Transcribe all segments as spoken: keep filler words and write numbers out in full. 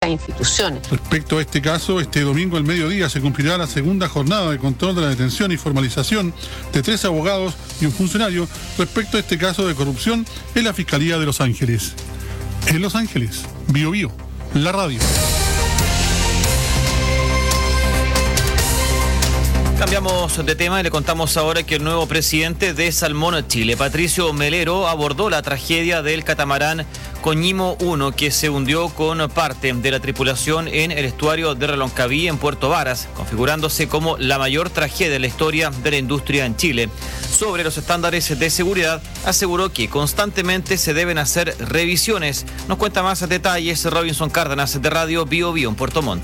estas instituciones. Respecto a este caso, este domingo al mediodía se cumplirá la segunda jornada de control de la detención y formalización de tres abogados y un funcionario respecto a este caso de corrupción en la Fiscalía de Los Ángeles. En Los Ángeles, Bio Bio, la radio. Cambiamos de tema y le contamos ahora que el nuevo presidente de Salmón Chile, Patricio Melero, abordó la tragedia del catamarán Coñimo uno, que se hundió con parte de la tripulación en el estuario de Reloncaví, en Puerto Varas, configurándose como la mayor tragedia de la historia de la industria en Chile. Sobre los estándares de seguridad, aseguró que constantemente se deben hacer revisiones. Nos cuenta más detalles Robinson Cárdenas, de Radio Bio Bio en Puerto Montt.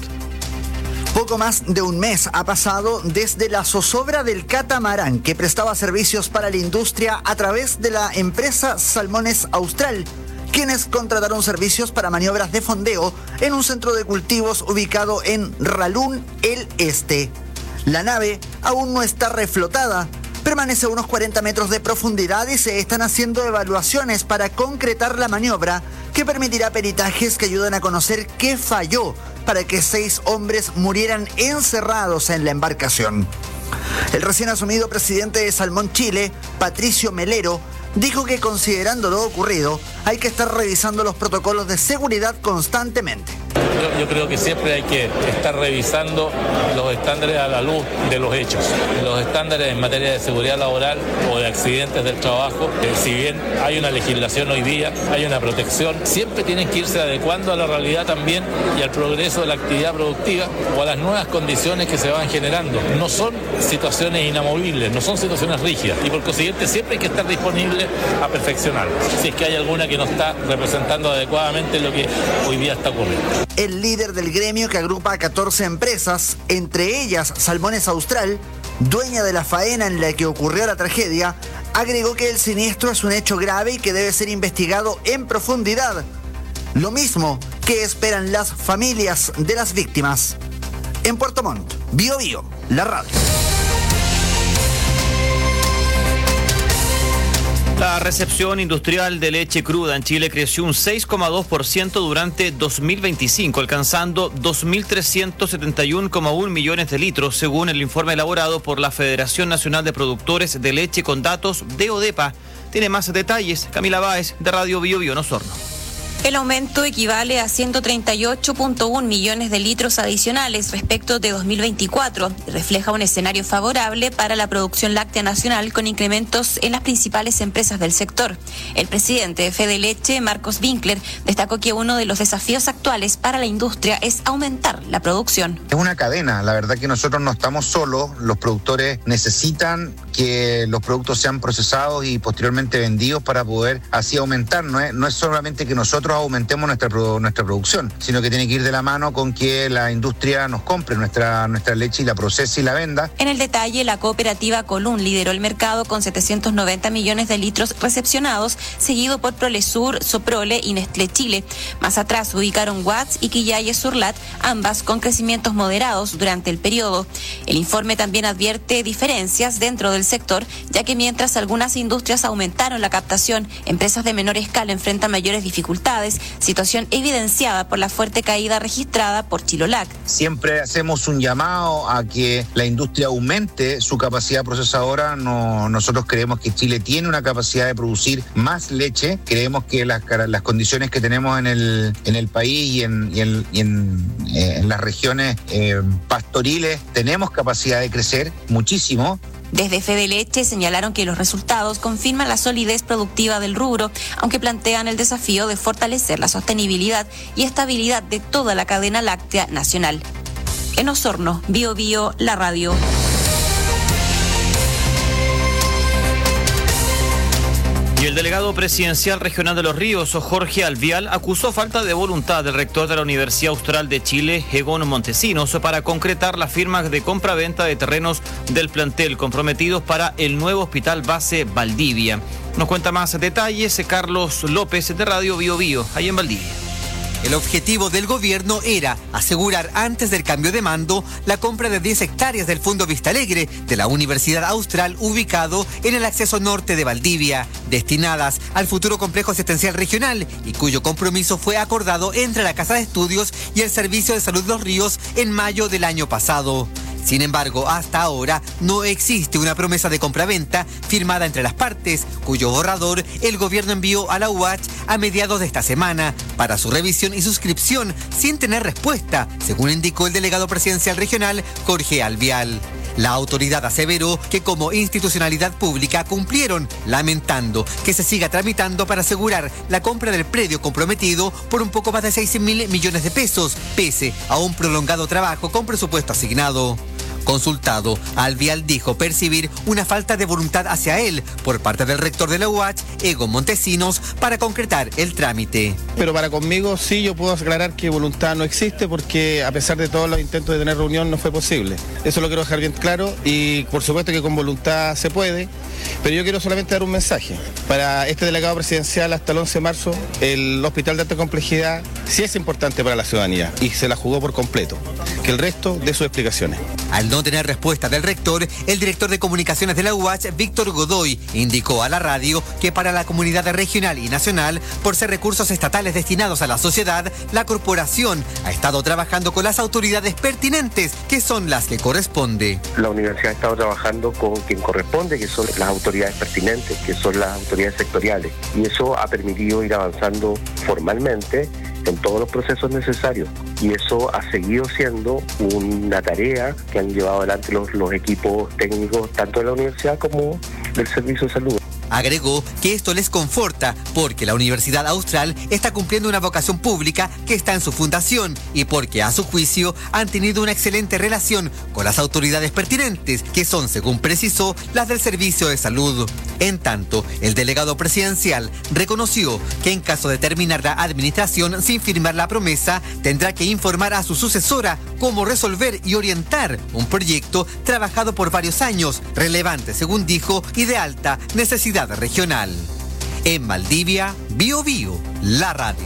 Poco más de un mes ha pasado desde la zozobra del catamarán que prestaba servicios para la industria a través de la empresa Salmones Austral, quienes contrataron servicios para maniobras de fondeo en un centro de cultivos ubicado en Ralún, el Este. La nave aún no está reflotada, permanece a unos cuarenta metros de profundidad y se están haciendo evaluaciones para concretar la maniobra que permitirá peritajes que ayuden a conocer qué falló para que seis hombres murieran encerrados en la embarcación. El recién asumido presidente de Salmón Chile, Patricio Melero, dijo que considerando lo ocurrido, hay que estar revisando los protocolos de seguridad constantemente. Yo, yo creo que siempre hay que estar revisando los estándares a la luz de los hechos. Los estándares en materia de seguridad laboral o de accidentes del trabajo, eh, si bien hay una legislación hoy día, hay una protección, siempre tienen que irse adecuando a la realidad también y al progreso de la actividad productiva o a las nuevas condiciones que se van generando. No son situaciones inamovibles, no son situaciones rígidas y por consiguiente siempre hay que estar disponible a perfeccionarlas, si es que hay alguna que no está representando adecuadamente lo que hoy día está ocurriendo. El líder del gremio, que agrupa a catorce empresas, entre ellas Salmones Austral, dueña de la faena en la que ocurrió la tragedia, agregó que el siniestro es un hecho grave y que debe ser investigado en profundidad. Lo mismo que esperan las familias de las víctimas. En Puerto Montt, Bio Bio, la radio. La recepción industrial de leche cruda en Chile creció un seis coma dos por ciento durante dos mil veinticinco, alcanzando dos mil trescientos setenta y uno coma uno millones de litros, según el informe elaborado por la Federación Nacional de Productores de Leche con datos de ODEPA. Tiene más detalles Camila Báez, de Radio Bio Bio en Osorno. El aumento equivale a ciento treinta y ocho punto uno millones de litros adicionales respecto de dos mil veinticuatro y refleja un escenario favorable para la producción láctea nacional con incrementos en las principales empresas del sector. El presidente de Fede Leche, Marcos Winkler, destacó que uno de los desafíos actuales para la industria es aumentar la producción. Es una cadena, la verdad que nosotros no estamos solos, los productores necesitan que los productos sean procesados y posteriormente vendidos para poder así aumentar. No es, no es solamente que nosotros aumentemos nuestra, nuestra producción, sino que tiene que ir de la mano con que la industria nos compre nuestra, nuestra leche y la procese y la venda. En el detalle, la cooperativa Colún lideró el mercado con setecientos noventa millones de litros recepcionados, seguido por Prolesur, Soprole y Nestlé Chile. Más atrás ubicaron Watts y Quillay Surlat, ambas con crecimientos moderados durante el periodo. El informe también advierte diferencias dentro del sector, ya que mientras algunas industrias aumentaron la captación, empresas de menor escala enfrentan mayores dificultades, situación evidenciada por la fuerte caída registrada por Chilolac. Siempre hacemos un llamado a que la industria aumente su capacidad procesadora. No, nosotros creemos que Chile tiene una capacidad de producir más leche. Creemos que las, las condiciones que tenemos en el, en el país y en, y en, y en, eh, en las regiones eh, pastoriles tenemos capacidad de crecer muchísimo. Desde Fede Leche señalaron que los resultados confirman la solidez productiva del rubro, aunque plantean el desafío de fortalecer la sostenibilidad y estabilidad de toda la cadena láctea nacional. En Osorno, Bio Bio, la radio. Y el delegado presidencial regional de Los Ríos, Jorge Alvial, acusó falta de voluntad del rector de la Universidad Austral de Chile, Egon Montesinos, para concretar las firmas de compra-venta de terrenos del plantel comprometidos para el nuevo hospital base Valdivia. Nos cuenta más detalles Carlos López, de Radio Bio Bio, ahí en Valdivia. El objetivo del gobierno era asegurar antes del cambio de mando la compra de diez hectáreas del Fondo Vista Alegre de la Universidad Austral ubicado en el acceso norte de Valdivia, destinadas al futuro complejo asistencial regional y cuyo compromiso fue acordado entre la Casa de Estudios y el Servicio de Salud Los Ríos en mayo del año pasado. Sin embargo, hasta ahora no existe una promesa de compraventa firmada entre las partes, cuyo borrador el gobierno envió a la U A Ch a mediados de esta semana para su revisión y suscripción sin tener respuesta, según indicó el delegado presidencial regional Jorge Alvial. La autoridad aseveró que como institucionalidad pública cumplieron, lamentando que se siga tramitando para asegurar la compra del predio comprometido por un poco más de seis mil millones de pesos, pese a un prolongado trabajo con presupuesto asignado. Consultado, Alvial dijo percibir una falta de voluntad hacia él por parte del rector de la U A Ch, Egon Montesinos, para concretar el trámite. Pero para conmigo sí yo puedo aclarar que voluntad no existe porque a pesar de todos los intentos de tener reunión no fue posible. Eso lo quiero dejar bien claro y por supuesto que con voluntad se puede, pero yo quiero solamente dar un mensaje. Para este delegado presidencial hasta el once de marzo, el hospital de alta complejidad sí es importante para la ciudadanía y se la jugó por completo. Que el resto dé sus explicaciones. Al no tener respuesta del rector, el director de comunicaciones de la U A Ch, Víctor Godoy, indicó a la radio que para la comunidad regional y nacional, por ser recursos estatales destinados a la sociedad, la corporación ha estado trabajando con las autoridades pertinentes, que son las que corresponde. La universidad ha estado trabajando con quien corresponde, que son las autoridades pertinentes, que son las autoridades sectoriales, y eso ha permitido ir avanzando formalmente en todos los procesos necesarios, y eso ha seguido siendo una tarea que han llevado adelante los, los equipos técnicos tanto de la universidad como del Servicio de Salud. Agregó que esto les conforta porque la Universidad Austral está cumpliendo una vocación pública que está en su fundación y porque a su juicio han tenido una excelente relación con las autoridades pertinentes, que son, según precisó, las del Servicio de Salud. En tanto, el delegado presidencial reconoció que en caso de terminar la administración sin firmar la promesa, tendrá que informar a su sucesora cómo resolver y orientar un proyecto trabajado por varios años, relevante, según dijo, y de alta necesidad regional. En Valdivia, Bio Bio, la radio.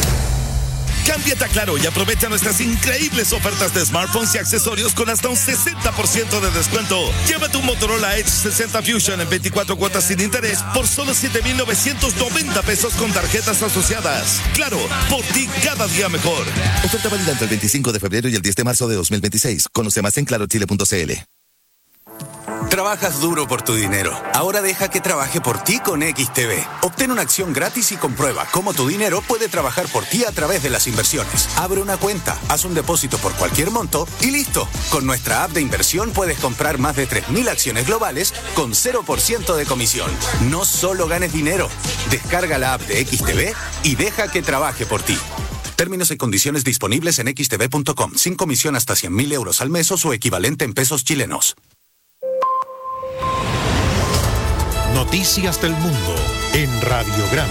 Cámbiate a Claro y aprovecha nuestras increíbles ofertas de smartphones y accesorios con hasta un sesenta por ciento de descuento. Llévate un Motorola Edge sesenta Fusion en veinticuatro cuotas sin interés por solo siete mil novecientos noventa pesos con tarjetas asociadas. Claro, por ti cada día mejor. Oferta válida entre el veinticinco de febrero y el diez de marzo de dos mil veintiséis. Conoce más en claro chile punto c l. Trabajas duro por tu dinero. Ahora deja que trabaje por ti con X T B. Obtén una acción gratis y comprueba cómo tu dinero puede trabajar por ti a través de las inversiones. Abre una cuenta, haz un depósito por cualquier monto y listo. Con nuestra app de inversión puedes comprar más de tres mil acciones globales con cero por ciento de comisión. No solo ganes dinero. Descarga la app de X T B y deja que trabaje por ti. Términos y condiciones disponibles en x t b punto com. Sin comisión hasta cien mil euros al mes o su equivalente en pesos chilenos. Noticias del Mundo en Radiograma.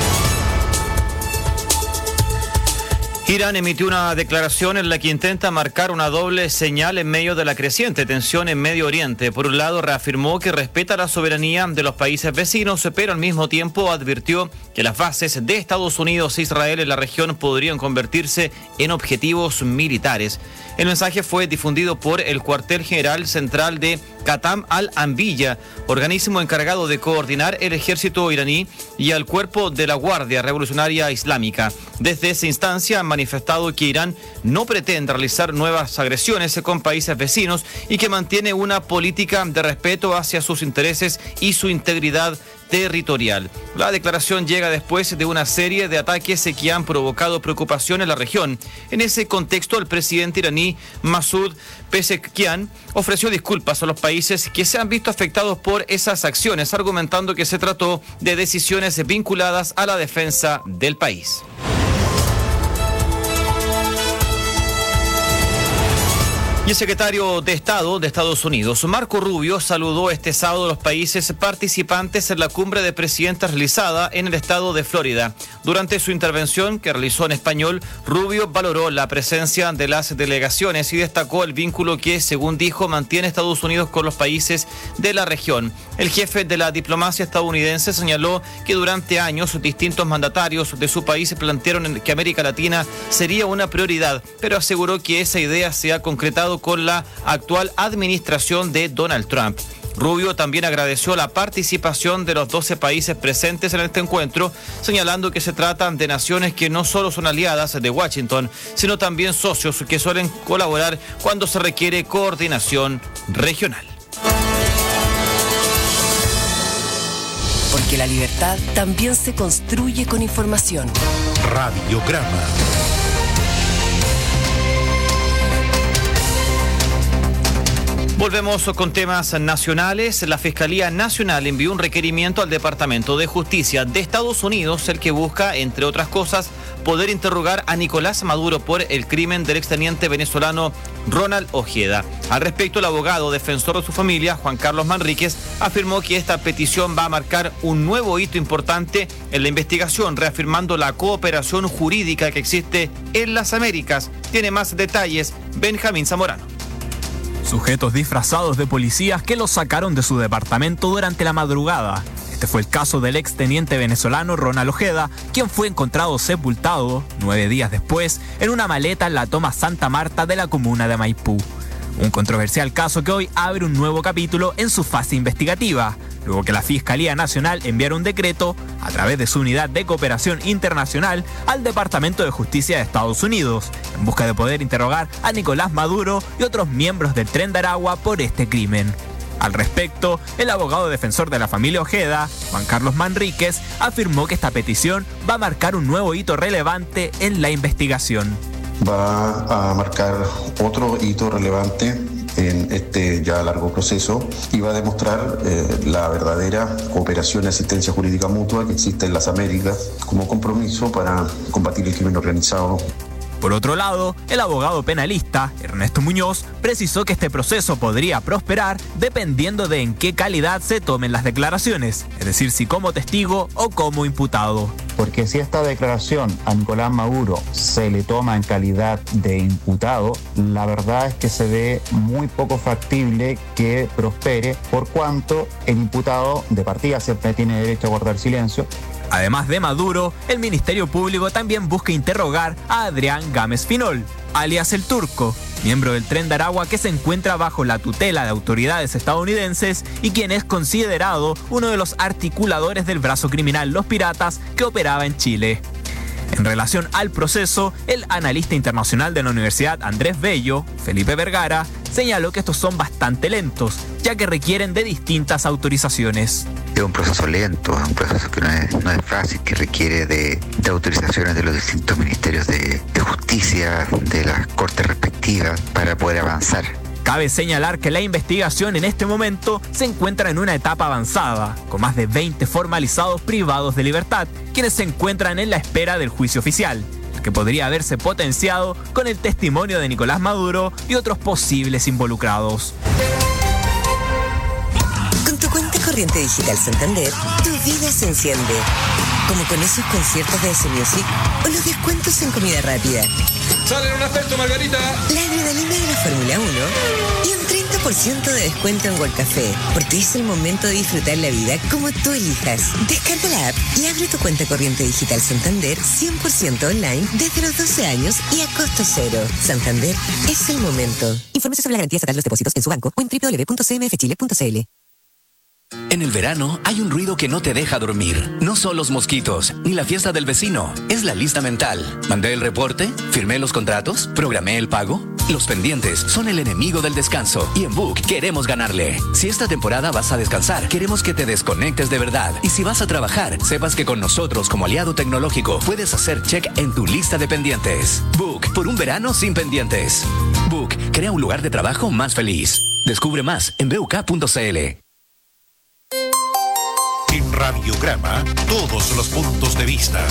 Irán emitió una declaración en la que intenta marcar una doble señal en medio de la creciente tensión en Medio Oriente. Por un lado, reafirmó que respeta la soberanía de los países vecinos, pero al mismo tiempo advirtió que las bases de Estados Unidos e Israel en la región podrían convertirse en objetivos militares. El mensaje fue difundido por el cuartel general central de Qatam al-Anbiya, organismo encargado de coordinar el ejército iraní y al cuerpo de la Guardia Revolucionaria Islámica. Desde esa instancia han manifestado que Irán no pretende realizar nuevas agresiones con países vecinos y que mantiene una política de respeto hacia sus intereses y su integridad territorial. La declaración llega después de una serie de ataques que han provocado preocupación en la región. En ese contexto, el presidente iraní Masoud Pezeshkian ofreció disculpas a los países que se han visto afectados por esas acciones, argumentando que se trató de decisiones vinculadas a la defensa del país. Y el secretario de Estado de Estados Unidos, Marco Rubio, saludó este sábado a los países participantes en la cumbre de presidentes realizada en el estado de Florida. Durante su intervención, que realizó en español, Rubio valoró la presencia de las delegaciones y destacó el vínculo que, según dijo, mantiene Estados Unidos con los países de la región. El jefe de la diplomacia estadounidense señaló que durante años distintos mandatarios de su país plantearon que América Latina sería una prioridad, pero aseguró que esa idea se ha concretado con la actual administración de Donald Trump. Rubio también agradeció la participación de los doce países presentes en este encuentro, señalando que se tratan de naciones que no solo son aliadas de Washington, sino también socios que suelen colaborar cuando se requiere coordinación regional. Porque la libertad también se construye con información. Radiograma. Volvemos con temas nacionales. La Fiscalía Nacional envió un requerimiento al Departamento de Justicia de Estados Unidos, el que busca, entre otras cosas, poder interrogar a Nicolás Maduro por el crimen del exteniente venezolano Ronald Ojeda. Al respecto, el abogado defensor de su familia, Juan Carlos Manríquez, afirmó que esta petición va a marcar un nuevo hito importante en la investigación, reafirmando la cooperación jurídica que existe en las Américas. Tiene más detalles Benjamín Zamorano. Sujetos disfrazados de policías que los sacaron de su departamento durante la madrugada. Este fue el caso del exteniente venezolano Ronald Ojeda, quien fue encontrado sepultado, nueve días después, en una maleta en la toma Santa Marta de la comuna de Maipú. Un controversial caso que hoy abre un nuevo capítulo en su fase investigativa, luego que la Fiscalía Nacional enviara un decreto, a través de su Unidad de Cooperación Internacional, al Departamento de Justicia de Estados Unidos, en busca de poder interrogar a Nicolás Maduro y otros miembros del Tren de Aragua por este crimen. Al respecto, el abogado defensor de la familia Ojeda, Juan Carlos Manríquez, afirmó que esta petición va a marcar un nuevo hito relevante en la investigación. Va a marcar otro hito relevante en este ya largo proceso y va a demostrar eh, la verdadera cooperación y asistencia jurídica mutua que existe en las Américas como compromiso para combatir el crimen organizado. Por otro lado, el abogado penalista, Ernesto Muñoz, precisó que este proceso podría prosperar dependiendo de en qué calidad se tomen las declaraciones, es decir, si como testigo o como imputado. Porque si esta declaración a Nicolás Maduro se le toma en calidad de imputado, la verdad es que se ve muy poco factible que prospere, por cuanto el imputado de partida siempre tiene derecho a guardar silencio. Además de Maduro, el Ministerio Público también busca interrogar a Adrián Gámez Finol, alias El Turco, miembro del Tren de Aragua que se encuentra bajo la tutela de autoridades estadounidenses y quien es considerado uno de los articuladores del brazo criminal Los Piratas que operaba en Chile. En relación al proceso, el analista internacional de la Universidad Andrés Bello, Felipe Vergara, señaló que estos son bastante lentos, ya que requieren de distintas autorizaciones. Es un proceso lento, es un proceso que no es, no es fácil, que requiere de, de autorizaciones de los distintos ministerios de, de justicia, de las cortes respectivas, para poder avanzar. Cabe señalar que la investigación en este momento se encuentra en una etapa avanzada, con más de veinte formalizados privados de libertad, quienes se encuentran en la espera del juicio oficial, el que podría haberse potenciado con el testimonio de Nicolás Maduro y otros posibles involucrados. Con tu cuenta corriente digital Santander, tu vida se enciende. Como con esos conciertos de S Music o los descuentos en comida rápida. ¡Sale un afecto, Margarita! La adrenalina de la Fórmula uno y un treinta por ciento de descuento en World Café. Porque es el momento de disfrutar la vida como tú elijas. Descarga la app y abre tu cuenta corriente digital Santander cien por ciento online desde los doce años y a costo cero. Santander es el momento. Infórmese sobre la garantía estatal de los depósitos en su banco o en doble u doble u doble u punto c m f chile punto c l. En el verano hay un ruido que no te deja dormir. No son los mosquitos, ni la fiesta del vecino. Es la lista mental. ¿Mandé el reporte? ¿Firmé los contratos? ¿Programé el pago? Los pendientes son el enemigo del descanso. Y en Book queremos ganarle. Si esta temporada vas a descansar, queremos que te desconectes de verdad. Y si vas a trabajar, sepas que con nosotros como aliado tecnológico puedes hacer check en tu lista de pendientes. Book, por un verano sin pendientes. Book, crea un lugar de trabajo más feliz. Descubre más en b u k punto c l. En Radiograma, todos los puntos de vista.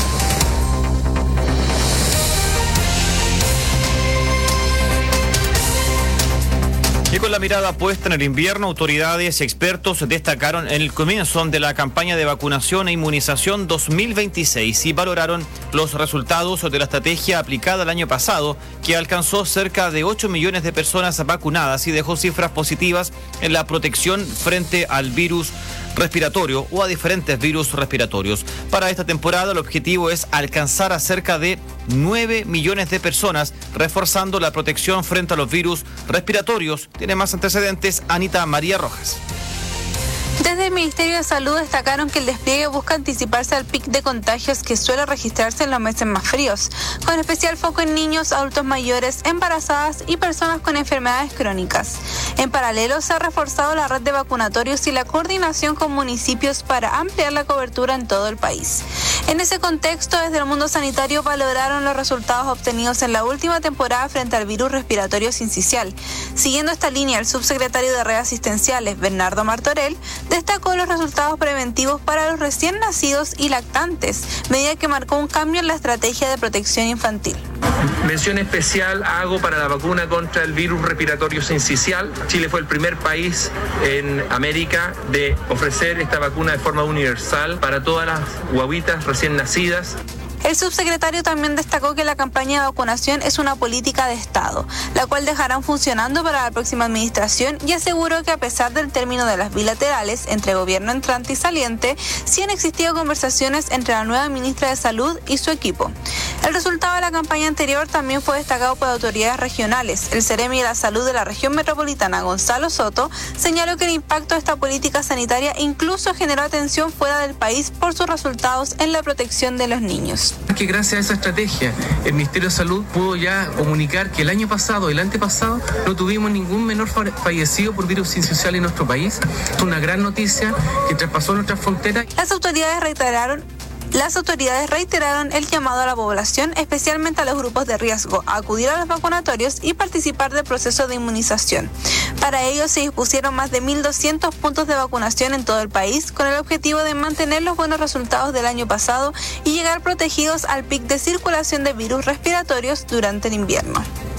con la mirada puesta en el invierno, autoridades y expertos destacaron en el comienzo de la campaña de vacunación e inmunización dos mil veintiséis y valoraron los resultados de la estrategia aplicada el año pasado, que alcanzó cerca de ocho millones de personas vacunadas y dejó cifras positivas en la protección frente al virus respiratorio o a diferentes virus respiratorios. Para esta temporada el objetivo es alcanzar a cerca de nueve millones de personas, reforzando la protección frente a los virus respiratorios. Tiene más antecedentes Anita María Rojas. Desde el Ministerio de Salud destacaron que el despliegue busca anticiparse al pic de contagios que suele registrarse en los meses más fríos, con especial foco en niños, adultos mayores, embarazadas y personas con enfermedades crónicas. En paralelo, se ha reforzado la red de vacunatorios y la coordinación con municipios para ampliar la cobertura en todo el país. En ese contexto, desde el mundo sanitario valoraron los resultados obtenidos en la última temporada frente al virus respiratorio sincicial. Siguiendo esta línea, el subsecretario de Redes Asistenciales, Bernardo Martorell, destacó los resultados preventivos para los recién nacidos y lactantes, medida que marcó un cambio en la estrategia de protección infantil. Mención especial hago para la vacuna contra el virus respiratorio sincicial. Chile fue el primer país en América de ofrecer esta vacuna de forma universal para todas las guaguitas recién nacidas. El subsecretario también destacó que la campaña de vacunación es una política de Estado, la cual dejarán funcionando para la próxima administración, y aseguró que a pesar del término de las bilaterales entre gobierno entrante y saliente, sí han existido conversaciones entre la nueva ministra de Salud y su equipo. El resultado de la campaña anterior también fue destacado por autoridades regionales. El Ceremi de la Salud de la región metropolitana, Gonzalo Soto, señaló que el impacto de esta política sanitaria incluso generó atención fuera del país por sus resultados en la protección de los niños. Que gracias a esa estrategia el Ministerio de Salud pudo ya comunicar que el año pasado y el antepasado no tuvimos ningún menor fallecido por virus sincicial en nuestro país. Es una gran noticia que traspasó nuestras fronteras. Las autoridades reiteraron Las autoridades reiteraron el llamado a la población, especialmente a los grupos de riesgo, a acudir a los vacunatorios y participar del proceso de inmunización. Para ello se dispusieron más de mil doscientos puntos de vacunación en todo el país, con el objetivo de mantener los buenos resultados del año pasado y llegar protegidos al pic de circulación de virus respiratorios durante el invierno.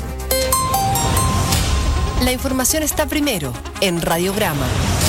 La información está primero en Radiograma.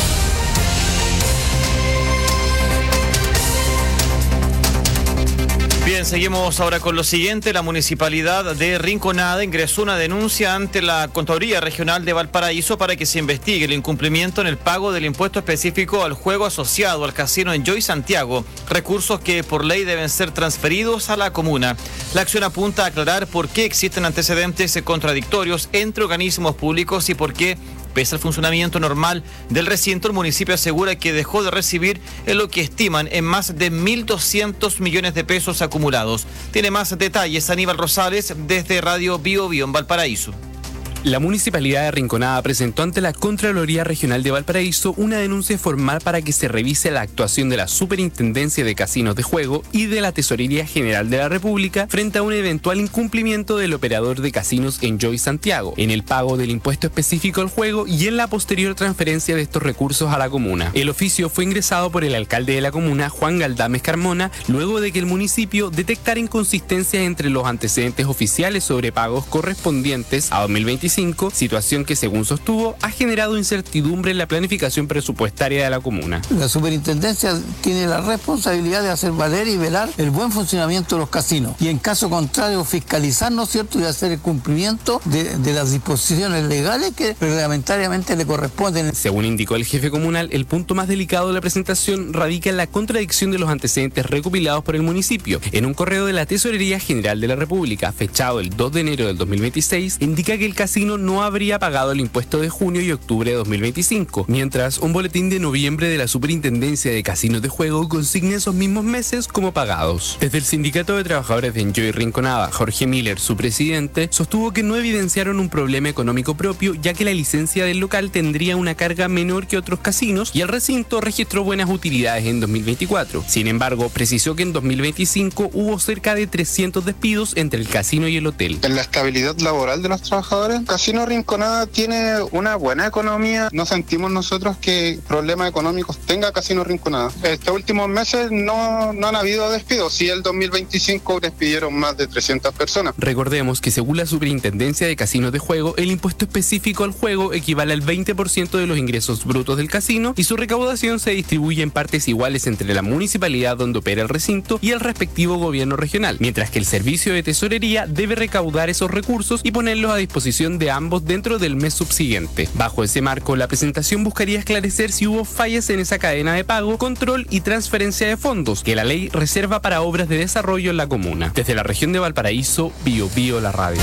Bien, seguimos ahora con lo siguiente. La municipalidad de Rinconada ingresó una denuncia ante la Contraloría Regional de Valparaíso para que se investigue el incumplimiento en el pago del impuesto específico al juego asociado al casino Enjoy Santiago, recursos que por ley deben ser transferidos a la comuna. La acción apunta a aclarar por qué existen antecedentes contradictorios entre organismos públicos y por qué, pese al funcionamiento normal del recinto, el municipio asegura que dejó de recibir en lo que estiman en más de mil doscientos millones de pesos acumulados. Tiene más detalles Aníbal Rosales desde Radio Bio Bio en Valparaíso. La Municipalidad de Rinconada presentó ante la Contraloría Regional de Valparaíso una denuncia formal para que se revise la actuación de la Superintendencia de Casinos de Juego y de la Tesorería General de la República frente a un eventual incumplimiento del operador de casinos Enjoy Santiago en el pago del impuesto específico al juego y en la posterior transferencia de estos recursos a la comuna. El oficio fue ingresado por el alcalde de la comuna, Juan Galdames Carmona, luego de que el municipio detectara inconsistencias entre los antecedentes oficiales sobre pagos correspondientes a dos mil veinticinco, situación que, según sostuvo, ha generado incertidumbre en la planificación presupuestaria de la comuna. La superintendencia tiene la responsabilidad de hacer valer y velar el buen funcionamiento de los casinos y, en caso contrario, fiscalizar, ¿no es cierto?, y hacer el cumplimiento de, de las disposiciones legales que reglamentariamente le corresponden. Según indicó el jefe comunal, el punto más delicado de la presentación radica en la contradicción de los antecedentes recopilados por el municipio. En un correo de la Tesorería General de la República, fechado el dos de enero del dos mil veintiséis, indica que el casino no habría pagado el impuesto de junio y octubre de dos mil veinticinco, mientras un boletín de noviembre de la Superintendencia de Casinos de Juego consigna esos mismos meses como pagados. Desde el Sindicato de Trabajadores de Enjoy Rinconada, Jorge Miller, su presidente, sostuvo que no evidenciaron un problema económico propio, ya que la licencia del local tendría una carga menor que otros casinos y el recinto registró buenas utilidades en dos mil veinticuatro. Sin embargo, precisó que en dos mil veinticinco hubo cerca de trescientos despidos entre el casino y el hotel. En la estabilidad laboral de los trabajadores Casino Rinconada tiene una buena economía. No sentimos nosotros que problemas económicos tenga Casino Rinconada. Estos últimos meses no, no han habido despidos. Sí, el dos mil veinticinco despidieron más de trescientas personas. Recordemos que según la Superintendencia de Casinos de Juego, el impuesto específico al juego equivale al veinte por ciento de los ingresos brutos del casino y su recaudación se distribuye en partes iguales entre la municipalidad donde opera el recinto y el respectivo gobierno regional, mientras que el servicio de tesorería debe recaudar esos recursos y ponerlos a disposición de ambos dentro del mes subsiguiente. Bajo ese marco, la presentación buscaría esclarecer si hubo fallas en esa cadena de pago, control y transferencia de fondos que la ley reserva para obras de desarrollo en la comuna. Desde la región de Valparaíso, Bio Bio la radio.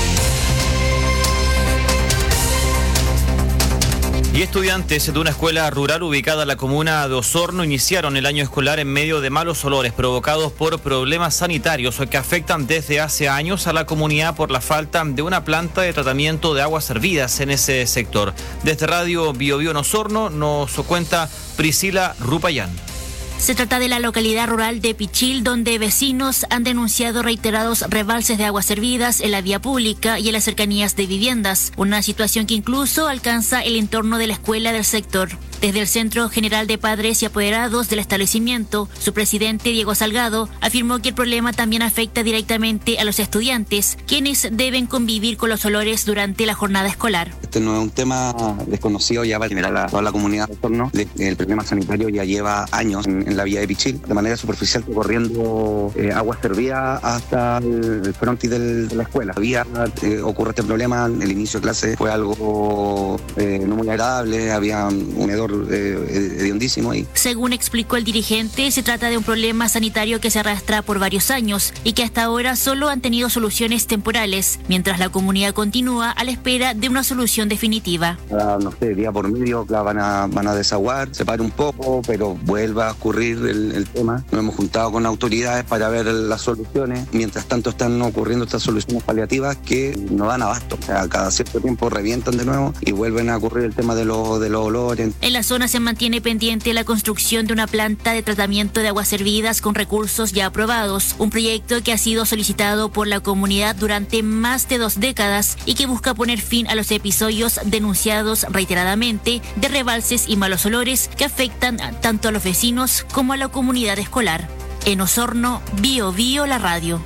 Y estudiantes de una escuela rural ubicada en la comuna de Osorno iniciaron el año escolar en medio de malos olores provocados por problemas sanitarios que afectan desde hace años a la comunidad por la falta de una planta de tratamiento de aguas servidas en ese sector. Desde Radio Bio Bio en Osorno nos cuenta Priscila Rupayán. Se trata de la localidad rural de Pichil, donde vecinos han denunciado reiterados rebalses de aguas servidas en la vía pública y en las cercanías de viviendas, una situación que incluso alcanza el entorno de la escuela del sector. Desde el Centro General de Padres y Apoderados del establecimiento, su presidente Diego Salgado afirmó que el problema también afecta directamente a los estudiantes, quienes deben convivir con los olores durante la jornada escolar. Este no es un tema desconocido ya para generar a toda la comunidad de Osorno. El problema sanitario ya lleva años en, en la vía de Pichil, de manera superficial corriendo eh, agua servida hasta el, el frontis del, de la escuela. Había, eh, ocurre este problema, el inicio de clase fue algo eh, no muy agradable, había un hedor Eh, hediondísimo ahí. Según explicó el dirigente, se trata de un problema sanitario que se arrastra por varios años y que hasta ahora solo han tenido soluciones temporales, mientras la comunidad continúa a la espera de una solución definitiva. Ah, no sé, día por medio la van a, van a desaguar, se para un poco, pero vuelve a ocurrir el, el tema. Nos hemos juntado con autoridades para ver las soluciones. Mientras tanto están ocurriendo estas soluciones paliativas que no dan abasto. O sea, cada cierto tiempo revientan de nuevo y vuelven a ocurrir el tema de, lo, de los olores. En la zona se mantiene pendiente la construcción de una planta de tratamiento de aguas servidas con recursos ya aprobados, un proyecto que ha sido solicitado por la comunidad durante más de dos décadas y que busca poner fin a los episodios denunciados reiteradamente de rebalses y malos olores que afectan tanto a los vecinos como a la comunidad escolar. En Osorno, Bio Bio la radio.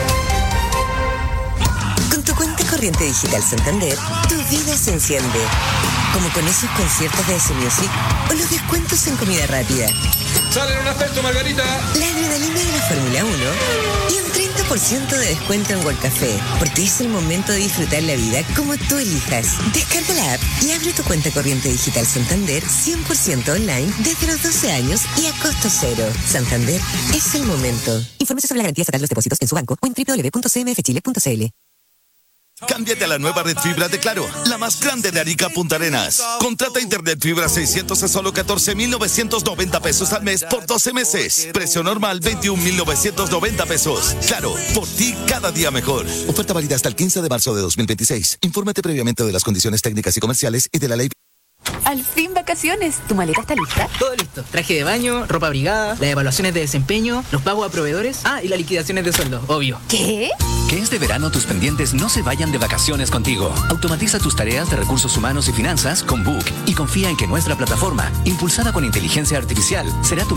Con tu cuenta corriente digital Santander, tu vida se enciende. Como con esos conciertos de S Music o los descuentos en comida rápida. ¡Sale en un ascenso, Margarita! La adrenalina de la Fórmula uno y un treinta por ciento de descuento en World Café, porque es el momento de disfrutar la vida como tú elijas. Descarga la app y abre tu cuenta corriente digital Santander cien por ciento online desde los doce años y a costo cero. Santander es el momento. Infórmese sobre la garantía estatal de los depósitos en su banco o en doble u doble u doble u punto c m f chile punto c l. Cámbiate a la nueva red fibra de Claro, la más grande de Arica Punta Arenas. Contrata internet fibra seiscientos a solo catorce mil novecientos noventa pesos al mes por doce meses. Precio normal veintiún mil novecientos noventa pesos. Claro, por ti cada día mejor. Oferta válida hasta el quince de marzo de dos mil veintiséis. Infórmate previamente de las condiciones técnicas y comerciales y de la ley. Al fin vacaciones. ¿Tu maleta está lista? Todo listo. Traje de baño, ropa abrigada, las evaluaciones de desempeño, los pagos a proveedores. Ah, y las liquidaciones de sueldo, obvio. ¿Qué? Que este verano tus pendientes no se vayan de vacaciones contigo. Automatiza tus tareas de recursos humanos y finanzas con Book y confía en que nuestra plataforma, impulsada con inteligencia artificial, será tu